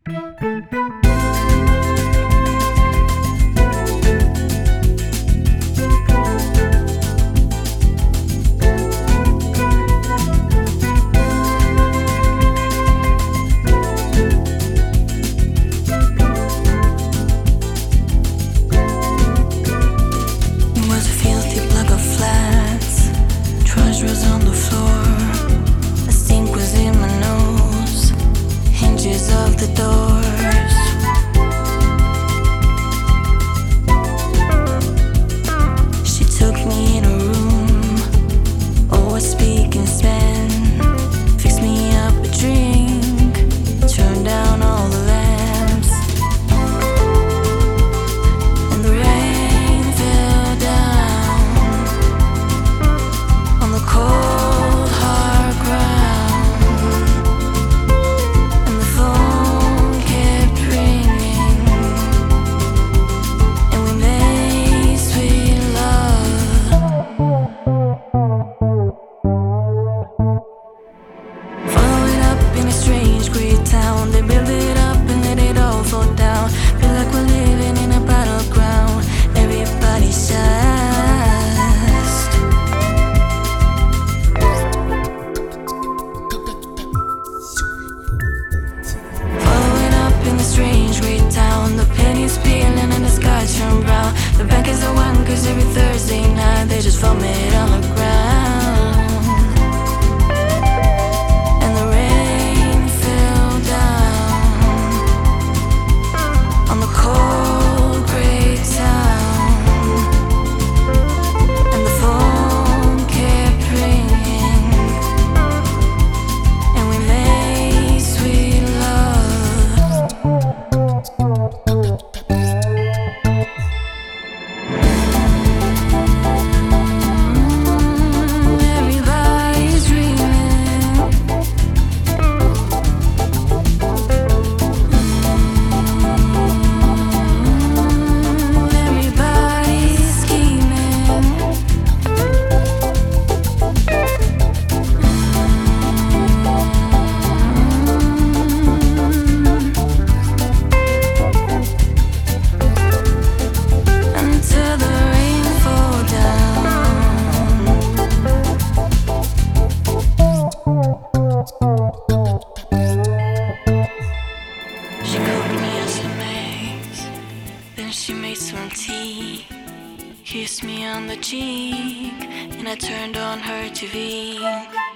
Was on the floor, a stink was in my nose, hinges of the doors. She took me in a room, always speaking Spanish, fixed me up a drink, turned down all the lamps, and the rain fell down on the cold hard ground, and the phone kept ringing, and we made sweet love. Following up in a strange great town, they build it up and let it all fall down. Feel like we're living in a battleground, everybody's just following up in a strange great town. The pennies peeling and the sky turn brown. The bankers are one cause every Thursday night they just vomit on the ground, and the rain fell down on the cold great town, and the phone kept ringing, and we made sweet love. Everybody's dreaming, everybody's scheming, until the rain fall down. She cooked me up some eggs, then she made some tea, kissed me on the cheek, and I turned on her TV.